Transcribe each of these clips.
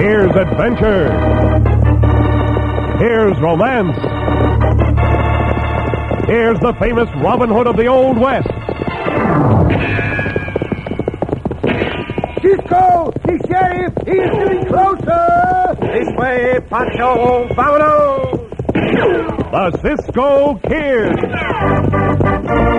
Here's adventure. Here's romance. Here's the famous Robin Hood of the Old West. Cisco! The sheriff! He's getting closer! This way, Pancho! Vámonos! The Cisco Kid.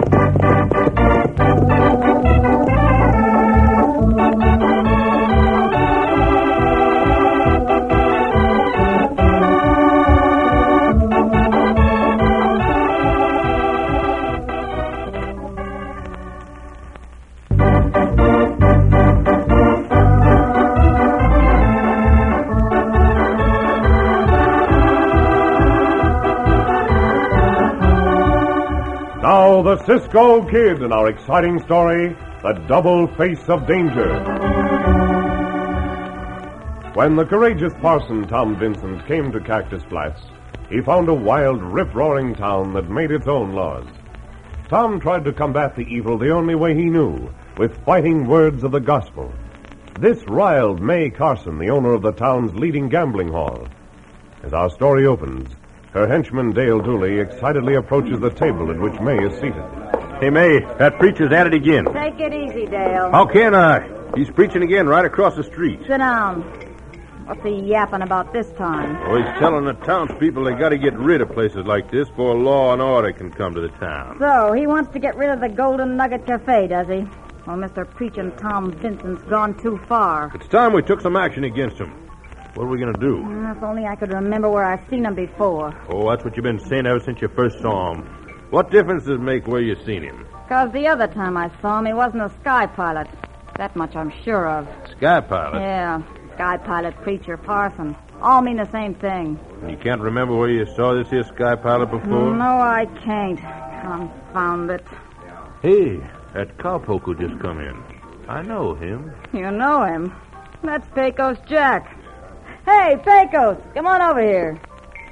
Now, the Cisco Kid in our exciting story, The Double Face of Danger. When the courageous parson Tom Vincent came to Cactus Flats, he found a wild, rip-roaring town that made its own laws. Tom tried to combat the evil the only way he knew, with fighting words of the gospel. This riled May Carson, the owner of the town's leading gambling hall. As our story opens, her henchman, Dale Dooley, excitedly approaches the table at which May is seated. Hey, May, that preacher's at it again. Take it easy, Dale. How can I? He's preaching again right across the street. Sit down. What's he yapping about this time? Oh, he's telling the townspeople they got to get rid of places like this before law and order can come to the town. So, he wants to get rid of the Golden Nugget Cafe, does he? Well, Mr. Preachin' Tom Vincent's gone too far. It's time we took some action against him. What are we going to do? If only I could remember where I've seen him before. Oh, that's what you've been saying ever since you first saw him. What difference does it make where you seen him? Because the other time I saw him, he wasn't a sky pilot. That much I'm sure of. Sky pilot? Yeah, sky pilot, preacher, parson. All mean the same thing. You can't remember where you saw this here sky pilot before? No, I can't. Confound it. Hey, that cowpoke who just come in. I know him. You know him? That's Pecos Jack. Hey, Pecos, come on over here.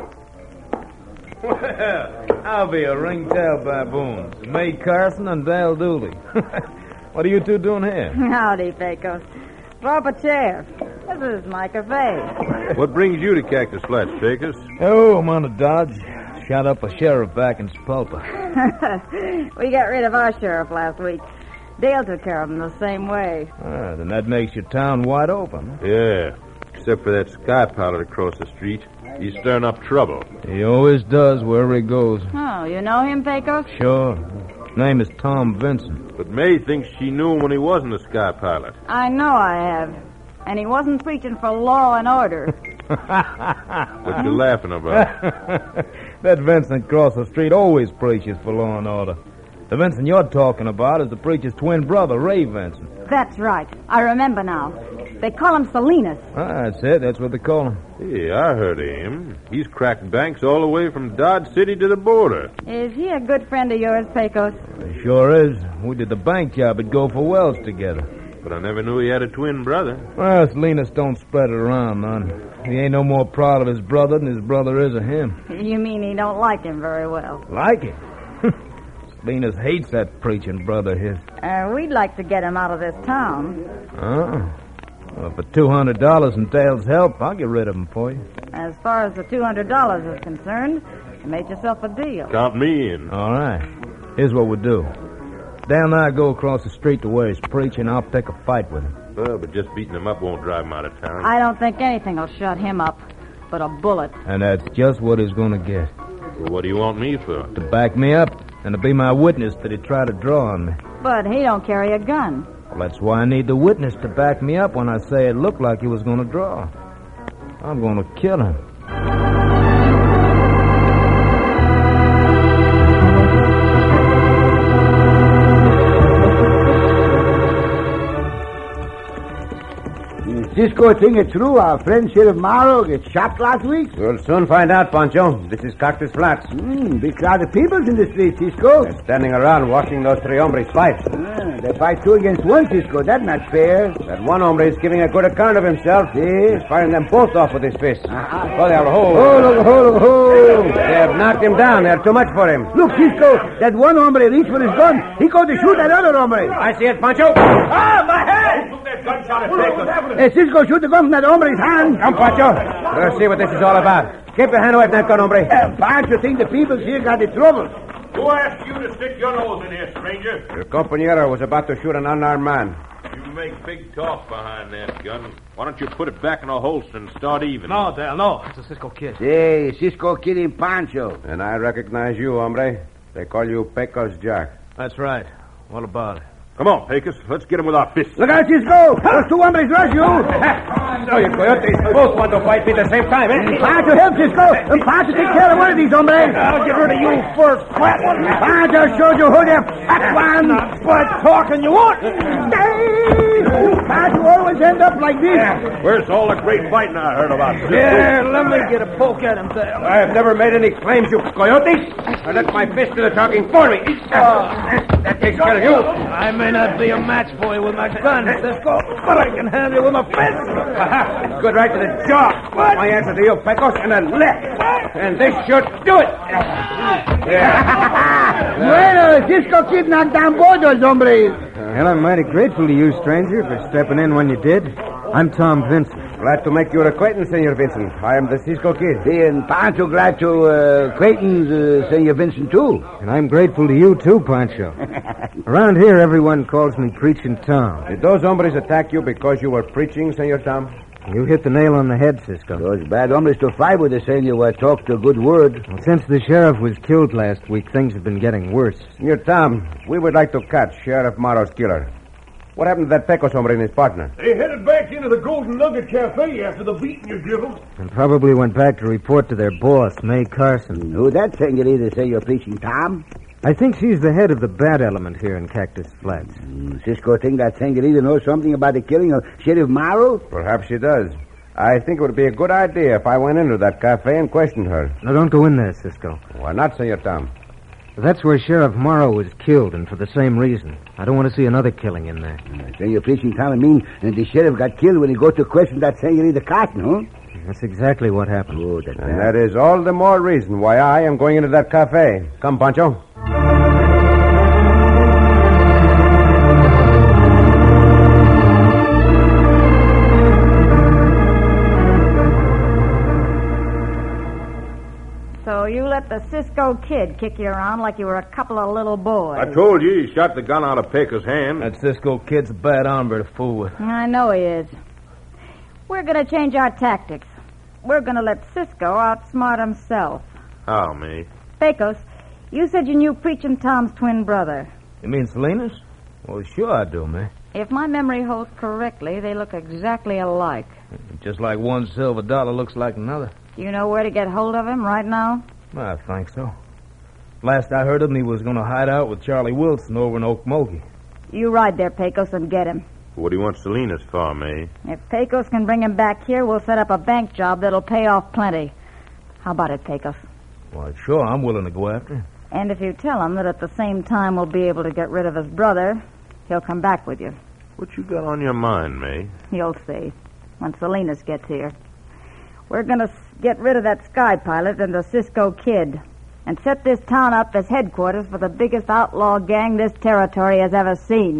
Well, I'll be a ringtail baboon. May Carson and Dale Dooley. What are you two doing here? Howdy, Pecos. Throw up a chair. This is my cafe. What brings you to Cactus Flats, Pecos? Oh, I'm on a dodge. Shot up a sheriff back in Spulpa. We got rid of our sheriff last week. Dale took care of him the same way. Then that makes your town wide open. Yeah, except for that sky pilot across the street. He's stirring up trouble. He always does wherever he goes. Oh, you know him, Pecos? Sure. His name is Tom Vincent. But May thinks she knew him when he wasn't a sky pilot. I know I have. And he wasn't preaching for law and order. What you laughing about? That Vincent across the street always preaches for law and order. The Vincent you're talking about is the preacher's twin brother, Ray Vincent. That's right. I remember now. They call him Salinas. That's it. That's what they call him. Hey, I heard of him. He's cracked banks all the way from Dodge City to the border. Is he a good friend of yours, Pecos? He sure is. We did the bank job at Gopher Wells together. But I never knew he had a twin brother. Well, Salinas don't spread it around, man. He ain't no more proud of his brother than his brother is of him. You mean he don't like him very well? Like him? Salinas hates that preaching brother of his. We'd like to get him out of this town. Oh. Well, for $200 and Dale's help, I'll get rid of him for you. As far as the $200 is concerned, you made yourself a deal. Count me in. All right. Here's what we'll do. Dale and I go across the street to where he's preaching. I'll pick a fight with him. Well, but just beating him up won't drive him out of town. I don't think anything will shut him up but a bullet. And that's just what he's going to get. Well, what do you want me for? To back me up and to be my witness that he tried to draw on me. But he don't carry a gun. Well, that's why I need the witness to back me up when I say it looked like he was going to draw. I'm going to kill him. Cisco think it's true our friend Sheriff Morrow get shot last week? We'll soon find out, Pancho. This is Cactus Flats. Big crowd of people's in the street, Cisco. They're standing around watching those three hombres fight. They fight two against one, Cisco. That's not fair. That one hombre is giving a good account of himself. Yes. He's firing them both off with his fist. Uh-huh. Oh, they're Ho! They have knocked him down. They're too much for him. Look, Cisco, that one hombre reached for his gun. He going to shoot that other hombre. I see it, Pancho. Ah, my head! Took that gunshot Cisco, shoot the gun from that hombre's hand. Come, Pancho. Let's see what this is all about. Keep your hand away from that gun, hombre. Pancho think the people here got in trouble. Who asked you to stick your nose in here, stranger? Your compañero was about to shoot an unarmed man. You make big talk behind that gun. Why don't you put it back in a holster and start even? No, Dale, no. It's a Cisco Kid. Hey, Cisco Kid and Pancho. And I recognize you, hombre. They call you Pecos Jack. That's right. What about it? Come on, Pecos. Let's get him with our fists. Look out, Cisco. Those two hombres rush you. So you coyotes both want to fight me at the same time, eh? Pancho, help Cisco. And Pancho, take care of one of these hombres. I'll get rid of you first, fat one. Pancho showed you who the fat one. But talking you want. Pancho always end up like this. Where's all the great fighting I heard about? Yeah, let me get a poke at him, Dale. I've never made any claims, you coyotes. I let my fist do the talking for me. That takes care of you. I may not be a match for you with my gun, Cisco, but I can handle you with my fist. Good right to the jaw. My answer to you, Pecos, and a left. And this should do it. Bueno, Cisco Kid knocked down both those hombres. Well, I'm mighty grateful to you, stranger, for stepping in when you did. I'm Tom Vincent. Glad to make your acquaintance, Senor Vincent. I am the Cisco Kid. And Pancho glad to acquaintance Senor Vincent, too. And I'm grateful to you, too, Pancho. Around here, everyone calls me Preaching Tom. Did those hombres attack you because you were preaching, Senor Tom? You hit the nail on the head, Cisco. Those bad hombres to fight with the Senor talked a good word. Well, since the sheriff was killed last week, things have been getting worse. Senor Tom, we would like to catch Sheriff Morrow's killer. What happened to that Pecos hombre and his partner? They headed back into the Golden Nugget Cafe after the beating you give them. And probably went back to report to their boss, May Carson. Who that Senorita say you're preaching, Tom? I think she's the head of the bad element here in Cactus Flats. Cisco think that Senorita knows something about the killing of Sheriff Morrow? Perhaps she does. I think it would be a good idea if I went into that cafe and questioned her. No, don't go in there, Cisco. Why not, Senor Tom? That's where Sheriff Morrow was killed, and for the same reason. I don't want to see another killing in there. Then you're preaching, Tom, I mean, and the sheriff got killed when he go to question that Senorita Carson, huh? That's exactly what happened. Oh, that's And that is all the more reason why I am going into that cafe. Come, Pancho. So you let the Cisco Kid kick you around like you were a couple of little boys. I told you he shot the gun out of Pecos' hand. That Cisco Kid's a bad hombre to fool with. I know he is. We're going to change our tactics. We're going to let Cisco outsmart himself. How, me? Pecos, you said you knew Preaching Tom's twin brother. You mean Salinas? Well, sure I do, man. If my memory holds correctly, they look exactly alike. Just like one silver dollar looks like another. Do you know where to get hold of him right now? I think so. Last I heard of him, he was going to hide out with Charlie Wilson over in Okmulgee. You ride there, Pecos, and get him. What do you want Salinas for, me? If Pecos can bring him back here, we'll set up a bank job that'll pay off plenty. How about it, Pecos? Well, sure, I'm willing to go after him. And if you tell him that at the same time we'll be able to get rid of his brother, he'll come back with you. What you got on your mind, me? You'll see when Salinas gets here. We're going to get rid of that Sky Pilot and the Cisco Kid and set this town up as headquarters for the biggest outlaw gang this territory has ever seen.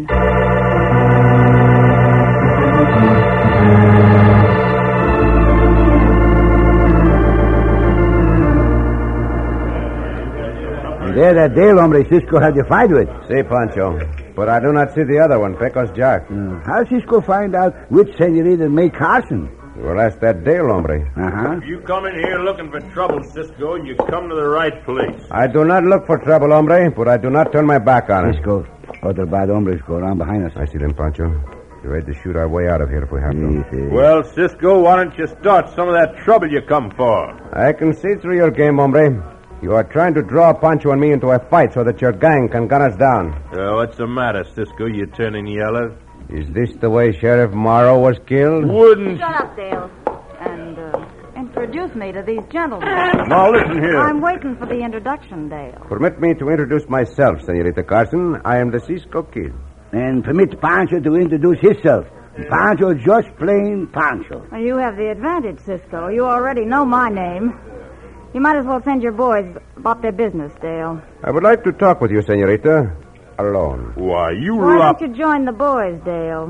There, that Dale hombre Cisco had to fight with. See, Pancho. But I do not see the other one, Pecos Jack. How Cisco find out which Senorita May Carson? Well, that's that Dale hombre. Uh-huh. If you come in here looking for trouble, Cisco, you come to the right place. I do not look for trouble, hombre, but I do not turn my back on it. Cisco, other bad hombres go around behind us. I see them, Pancho. You're ready to shoot our way out of here if we have to. Well, Cisco, why don't you start some of that trouble you come for? I can see through your game, hombre. You are trying to draw Pancho and me into a fight so that your gang can gun us down. What's the matter, Cisco? You turning yellow? Is this the way Sheriff Morrow was killed? Wouldn't... Shut up, Dale. And introduce me to these gentlemen. Now, listen here. I'm waiting for the introduction, Dale. Permit me to introduce myself, Senorita Carson. I am the Cisco Kid. And permit Pancho to introduce himself. Pancho, just plain Pancho. Well, you have the advantage, Cisco. You already know my name. You might as well send your boys about their business, Dale. I would like to talk with you, Senorita. Alone. Why, you Why lop... don't you join the boys, Dale?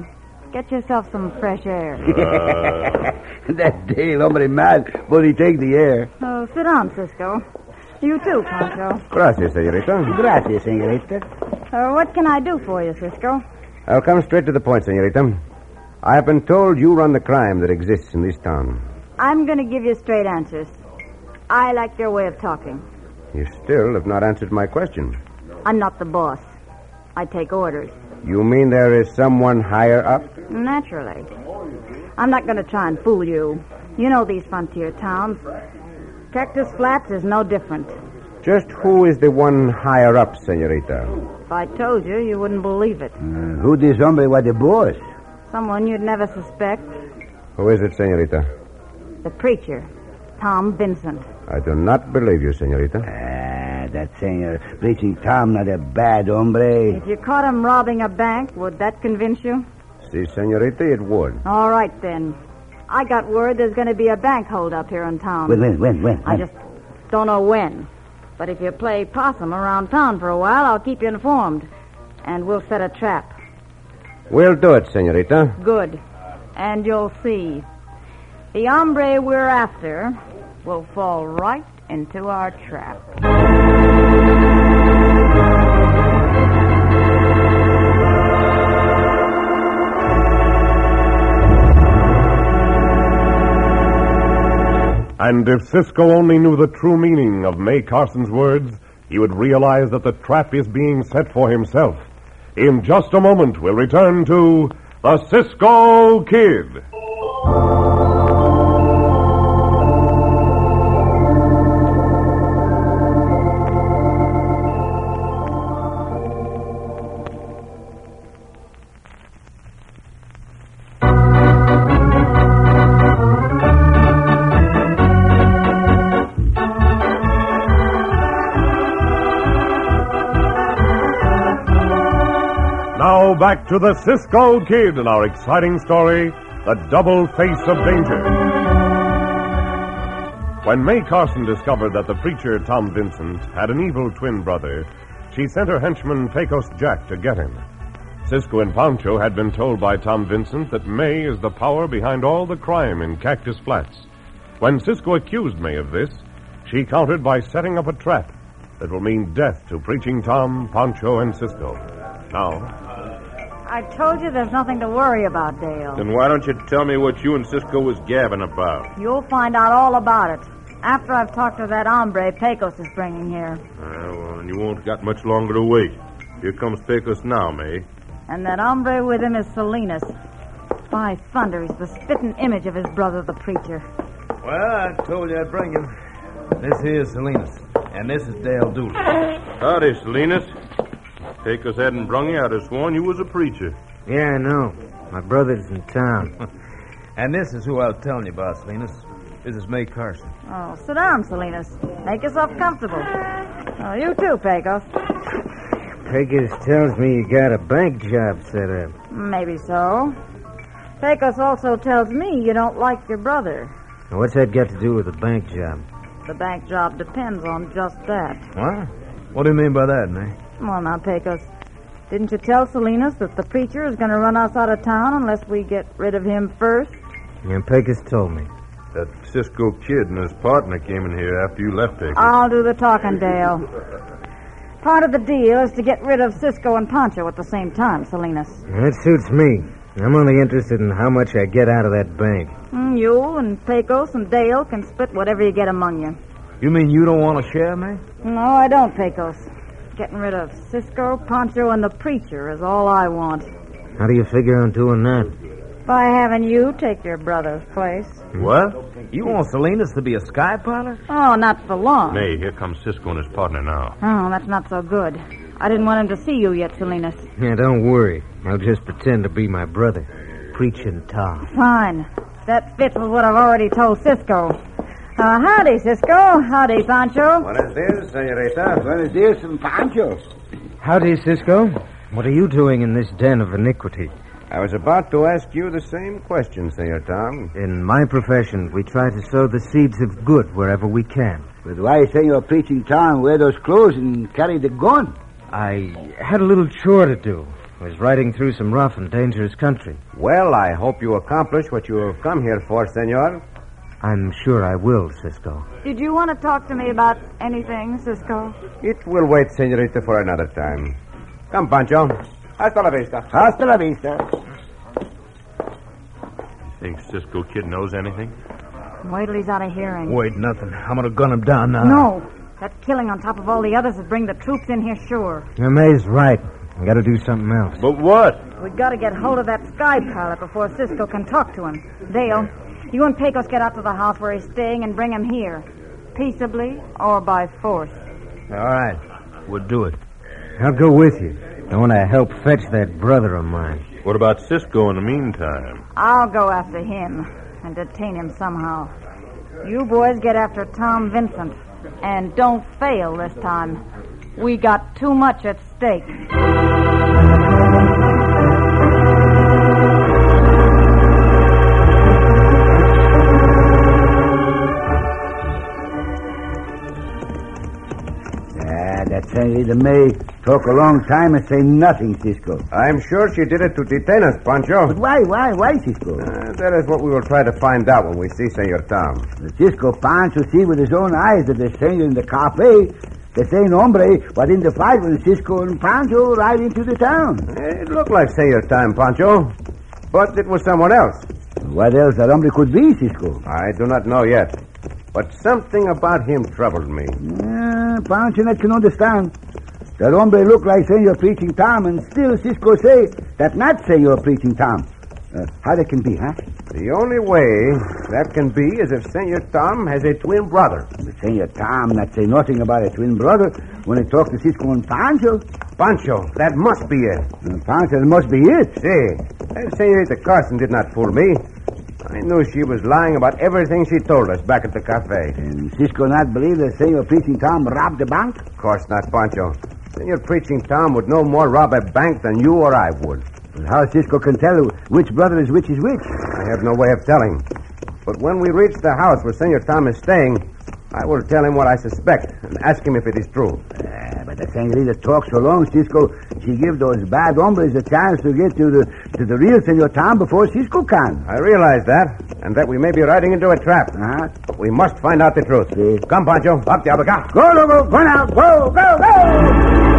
Get yourself some fresh air. That Dale hombre mad, but he take the air. Oh, sit down, Cisco. You too, Pancho. Gracias, senorita. Gracias, senorita. What can I do for you, Cisco? I'll come straight to the point, senorita. I have been told you run the crime that exists in this town. I'm going to give you straight answers. I like your way of talking. You still have not answered my question. I'm not the boss. I take orders. You mean there is someone higher up? Naturally. I'm not going to try and fool you. You know these frontier towns. Cactus Flats is no different. Just who is the one higher up, senorita? If I told you, you wouldn't believe it. Who this hombre was the boss? Someone you'd never suspect. Who is it, senorita? The preacher, Tom Vincent. I do not believe you, senorita. That senor preaching Tom not a bad hombre. If you caught him robbing a bank, would that convince you? Si, senorita, it would. All right, then. I got word there's going to be a bank holdup here in town. When? I just don't know when. But if you play possum around town for a while, I'll keep you informed. And we'll set a trap. We'll do it, senorita. Good. And you'll see. The hombre we're after will fall right into our trap. And if Cisco only knew the true meaning of May Carson's words, he would realize that the trap is being set for himself. In just a moment, we'll return to the Cisco Kid. Now back to the Cisco Kid and our exciting story, The Double Face of Danger. When May Carson discovered that the preacher, Tom Vincent, had an evil twin brother, she sent her henchman, Pecos Jack, to get him. Cisco and Pancho had been told by Tom Vincent that May is the power behind all the crime in Cactus Flats. When Cisco accused May of this, she countered by setting up a trap that will mean death to preaching Tom, Pancho, and Cisco. Now, I told you there's nothing to worry about, Dale. Then why don't you tell me what you and Cisco was gabbing about? You'll find out all about it after I've talked to that hombre Pecos is bringing here. Well, you won't got much longer to wait. Here comes Pecos now, May. And that hombre with him is Salinas. By thunder, he's the spitting image of his brother, the preacher. Well, I told you I'd bring him. This here's Salinas, and this is Dale Dooley. Howdy, Salinas. Pecos hadn't brung you. I'd have sworn you was a preacher. Yeah, I know. My brother's in town. And this is who I was telling you about, Salinas. This is May Carson. Oh, sit down, Salinas. Make yourself comfortable. Oh, you too, Pecos. Pecos tells me you got a bank job set up. Maybe so. Pecos also tells me you don't like your brother. Now, what's that got to do with the bank job? The bank job depends on just that. What? What do you mean by that, May? Well, now, Pecos, didn't you tell Salinas that the preacher is going to run us out of town unless we get rid of him first? Yeah, Pecos told me. That Cisco Kid and his partner came in here after you left, Pecos. I'll do the talking, Dale. Part of the deal is to get rid of Cisco and Pancho at the same time, Salinas. That suits me. I'm only interested in how much I get out of that bank. You and Pecos and Dale can split whatever you get among you. You mean you don't want to share, May? No, I don't, Pecos. Getting rid of Cisco, Pancho, and the preacher is all I want. How do you figure on doing that? By having you take your brother's place. What? You want Salinas to be a sky pilot? Oh, not for long. May, here comes Cisco and his partner now. Oh, that's not so good. I didn't want him to see you yet, Salinas. Yeah, don't worry. I'll just pretend to be my brother, Preaching Tom. Fine. That fits with what I've already told Cisco. Howdy, Cisco. Howdy, Pancho. Buenos dias, senorita. Buenos dias and Pancho. Howdy, Cisco. What are you doing in this den of iniquity? I was about to ask you the same question, Senor Tom. In my profession, we try to sow the seeds of good wherever we can. But why Senor preaching Tom wear those clothes and carry the gun? I had a little chore to do. I was riding through some rough and dangerous country. Well, I hope you accomplish what you have come here for, senor. I'm sure I will, Cisco. Did you want to talk to me about anything, Cisco? It will wait, senorita, for another time. Come, Pancho. Hasta la vista. Hasta la vista. Think Cisco Kid knows anything? Wait till he's out of hearing. Wait, nothing. I'm gonna gun him down now. No. That killing on top of all the others would bring the troops in here sure. May's right. I gotta do something else. But what? We gotta get hold of that sky pilot before Cisco can talk to him. Dale, you and Pecos get out to the house where he's staying and bring him here. Peaceably or by force. All right. We'll do it. I'll go with you. I want to help fetch that brother of mine. What about Cisco in the meantime? I'll go after him and detain him somehow. You boys get after Tom Vincent. And don't fail this time. We got too much at stake. That Senorita May talk a long time and say nothing, Cisco. I'm sure she did it to detain us, Pancho. But why, Cisco? That is what we will try to find out when we see Senor Tom. Cisco Pancho see with his own eyes that the senor in the cafe, the same hombre, but in the fight when Cisco and Pancho ride into the town. It looked like Senor Tom, Pancho, but it was someone else. What else that hombre could be, Cisco? I do not know yet, but something about him troubled me. Pancho not can understand. That hombre look like Senor Preaching Tom, and still Cisco say that not Senor Preaching Tom. How that can be, huh? The only way that can be is if Senor Tom has a twin brother. But Senor Tom not say nothing about a twin brother when he talk to Cisco and Pancho. Pancho, that must be it. Pancho, that must be it. See, Senorita Carson did not fool me. I knew she was lying about everything she told us back at the cafe. And Cisco not believe that Senor Preaching Tom robbed the bank? Of course not, Pancho. Senor Preaching Tom would no more rob a bank than you or I would. And how Cisco can tell which brother is which? I have no way of telling. But when we reach the house where Senor Tom is staying, I will tell him what I suspect and ask him if it is true. But the senorita talks so long, Cisco, she give those bad hombres a chance to get to the real Senor Tom before Cisco can. I realize that, and that we may be riding into a trap. But we must find out the truth. See? Come, Pancho. Up, Diabaca. Go now. Go.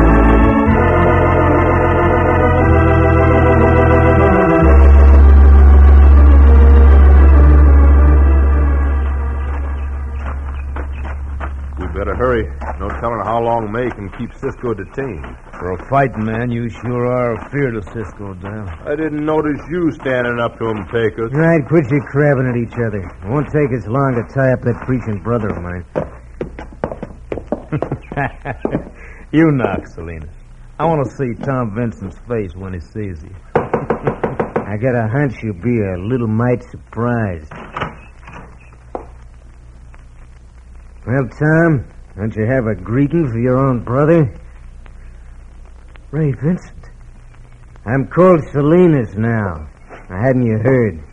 Better hurry. No telling how long May can keep Cisco detained. For a fighting man, you sure are afeard of Cisco, Dale. I didn't notice you standing up to him, Pecos. Right, quit you crabbing at each other. It won't take us long to tie up that preaching brother of mine. You knock, Salinas. I want to see Tom Vincent's face when he sees you. I got a hunch you'll be a little mite surprised. Well, Tom, don't you have a greeting for your own brother? Ray Vincent. I'm called Salinas now. Hadn't you heard?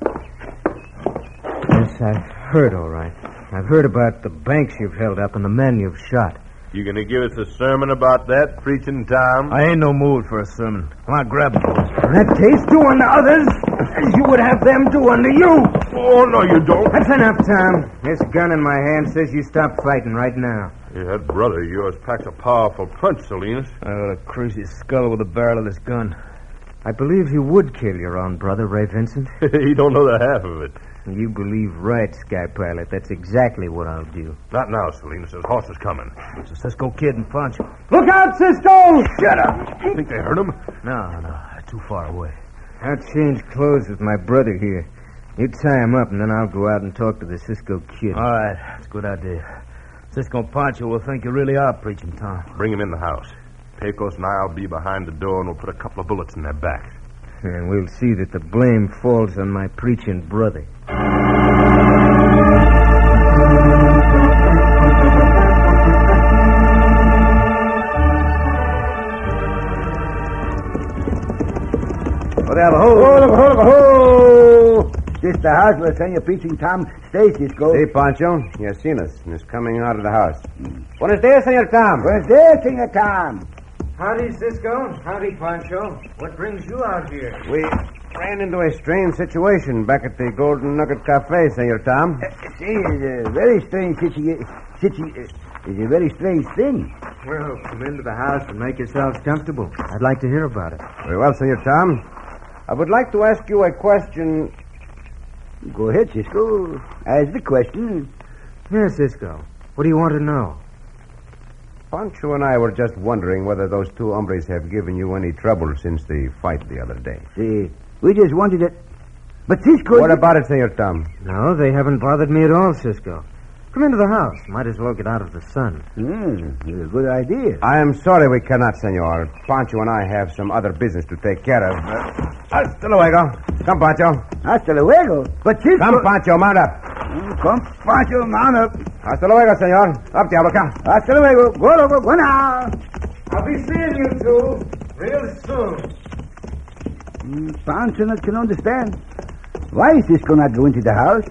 Yes, I've heard, all right. I've heard about the banks you've held up and the men you've shot. You gonna give us a sermon about that, Preaching Tom? I ain't no mood for a sermon. Come on, grab him. In that case, do unto others as you would have them do unto you. Oh, no, you don't. That's enough, Tom. This gun in my hand says you stop fighting right now. Yeah, that brother of yours packs a powerful punch, Salinas. I got a crazy skull with the barrel of this gun. I believe you would kill your own brother, Ray Vincent. You don't know the half of it. You believe right, Sky Pilot. That's exactly what I'll do. Not now, Salinas. There's horses coming. It's a Cisco Kid and Pancho. Look out, Cisco! Shut up. You think they heard him? No, too far away. I'll change clothes with my brother here. You tie him up, and then I'll go out and talk to the Cisco Kid. All right, that's a good idea. Cisco and Pancho will think you really are preaching, Tom. Bring him in the house. Pecos and I'll be behind the door, and we'll put a couple of bullets in their backs. And we'll see that the blame falls on my preaching brother. Ho! This the house where Senor Preaching Tom stays, Cisco. Hey, Pancho. He has seen us and is coming out of the house. Buenos dias, Senor Tom. Buenos dias, Senor Tom. Howdy, Cisco. Howdy, Pancho. What brings you out here? We ran into a strange situation back at the Golden Nugget Cafe, Senor Tom. See, it's a very strange it's a very strange thing. Well, come into the house and make yourselves comfortable. I'd like to hear about it. Very well, Senor Tom. I would like to ask you a question. Go ahead, Cisco. Ask the question. Yes, Cisco. What do you want to know? Pancho and I were just wondering whether those two hombres have given you any trouble since the fight the other day. See, we just wanted it. But Cisco... What about it, Senor Tom? No, they haven't bothered me at all, Cisco. Come into the house. Might as well get out of the sun. It's a good idea. I am sorry we cannot, Senor. Pancho and I have some other business to take care of. Hasta luego. Come, Pancho. Hasta luego. But Cisco... Come, Pancho, mount up. Come, Pancho, mount up. Hasta luego, senor. Up, Diablo. Hasta luego. Go now. I'll be seeing you two real soon. Pancho not can understand. Why is Cisco not going to the house?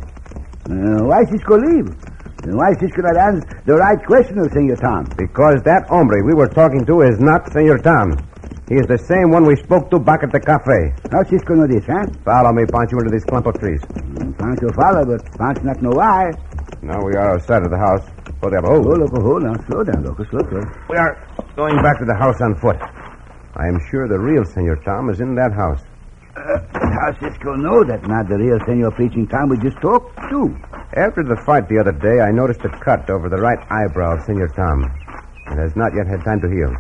Why Cisco leave? Why Cisco not answer the right question of Senor Tom? Because that hombre we were talking to is not Senor Tom. He is the same one we spoke to back at the cafe. How Cisco know this, huh? Follow me, Pancho, into this clump of trees. Pancho follow, but Pancho not know why. Now we are outside of the house. Oh, Hold on. Slow down, Loco. Slow. We are going back to the house on foot. I am sure the real Senor Tom is in that house. How Cisco know that not the real Senor Preaching Tom we just talked to? After the fight the other day, I noticed a cut over the right eyebrow of Senor Tom. It has not yet had time to heal.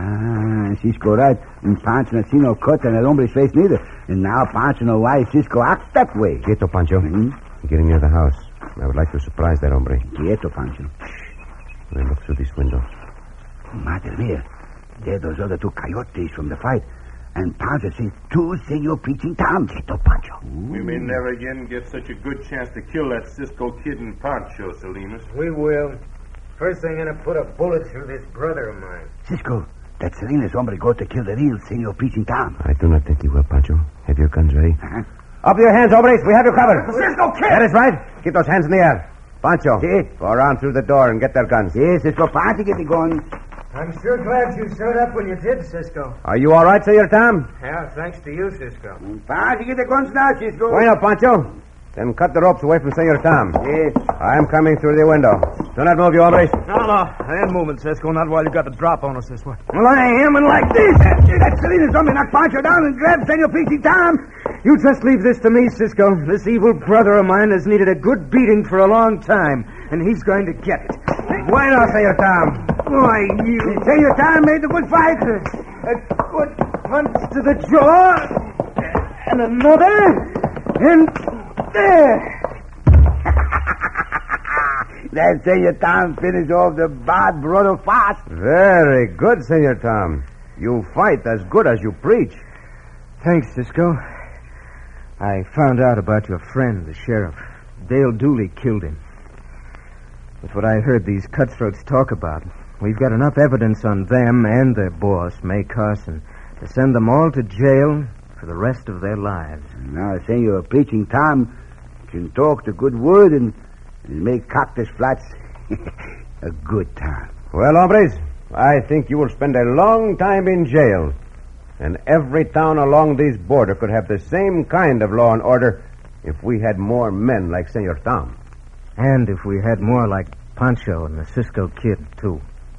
Cisco right. And Pancho not see no cut on that hombre's face neither. And now Pancho know why Cisco acts that way. Quieto, Pancho. Getting near the house. I would like to surprise that hombre. Quieto, Pancho. Let me look through this window. Madre mia. There those other two coyotes from the fight. And Pancho sees two Senor Preaching Tom. Quieto, Pancho. We may never again get such a good chance to kill that Cisco kid and Pancho, Salinas. We will. First thing, I'm going to put a bullet through this brother of mine. Cisco, that Salinas hombre go to kill the real Senor Preaching Tom. I do not think he will, Pancho. Have your guns ready. Up your hands, hombres. We have you covered. Cisco, kid! That is right. Keep those hands in the air. Pancho, Si. go around through the door and get their guns. Yes, Cisco, Pancho get the guns. I'm sure glad you showed up when you did, Cisco. Are you all right, Senor Tom? Yeah, thanks to you, Cisco. Pancho get the guns now, Cisco. Bueno, Pancho. Then cut the ropes away from Senor Tom. Yes. I am coming through the window. Do not move, you hombres. No. I ain't moving, Cisco. Not while you got the drop on us this way. Well, I am, and like this. That Salinas hombre knocked Pancho down and grabbed Senor Preaching Tom. You just leave this to me, Cisco. This evil brother of mine has needed a good beating for a long time, and he's going to get it. Bueno, Senor Tom. Why, you... Senor Tom made the good fight. A good punch to the jaw, and another, and there. That Senor Tom finished off the bad brother fast. Very good, Senor Tom. You fight as good as you preach. Thanks, Cisco. I found out about your friend, the sheriff. Dale Dooley killed him. With what I heard these cutthroats talk about, we've got enough evidence on them and their boss, May Carson, to send them all to jail for the rest of their lives. Now, Senor Preaching Tom can talk the good word and make Cactus Flats a good time. Well, hombres, I think you will spend a long time in jail. And every town along this border could have the same kind of law and order if we had more men like Senor Tom. And if we had more like Pancho and the Cisco Kid, too.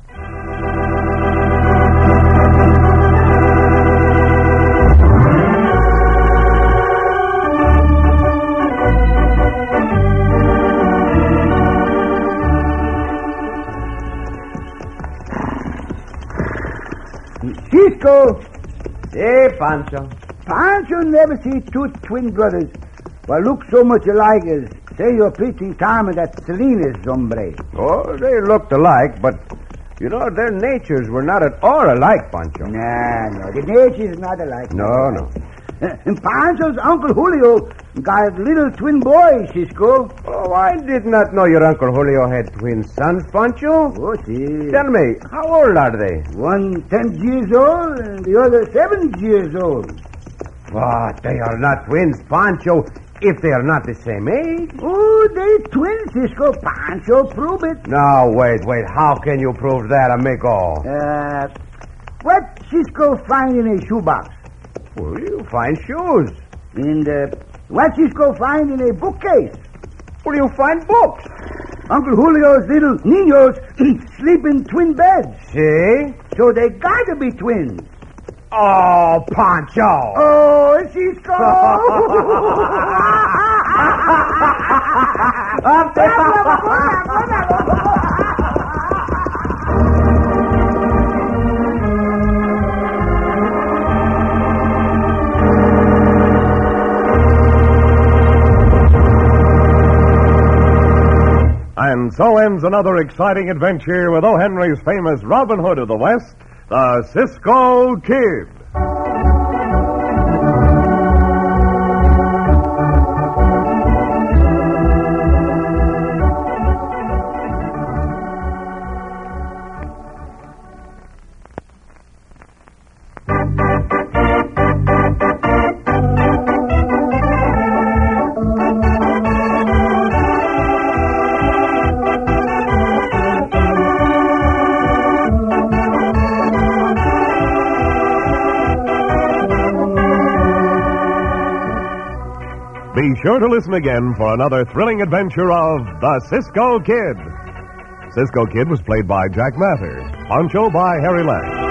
Cisco! Hey, Pancho. Pancho never see two twin brothers but look so much alike as Senor Preaching Tom and that Salinas hombre. Oh, they looked alike, but, you know, their natures were not at all alike, Pancho. No, the nature is not alike. No. And Pancho's Uncle Julio got little twin boys, Cisco. Oh, I did not know your Uncle Julio had twin sons, Pancho. Oh, see. Tell me, how old are they? One 10 years old and the other 7 years old. Oh, they are not twins, Pancho, if they are not the same age. Oh, they twins, Cisco. Pancho, prove it. Now, wait. How can you prove that, amigo? What Cisco find in a shoebox? Well, you find shoes. And what Cisco find in a bookcase? Where do you find books? Uncle Julio's little niños sleep in twin beds. See? So they gotta be twins. Oh, Pancho. Oh, Cisco! And so ends another exciting adventure with O. Henry's famous Robin Hood of the West, the Cisco Kid. Be sure to listen again for another thrilling adventure of the Cisco Kid. Cisco Kid was played by Jack Mather, Pancho by Harry Lang.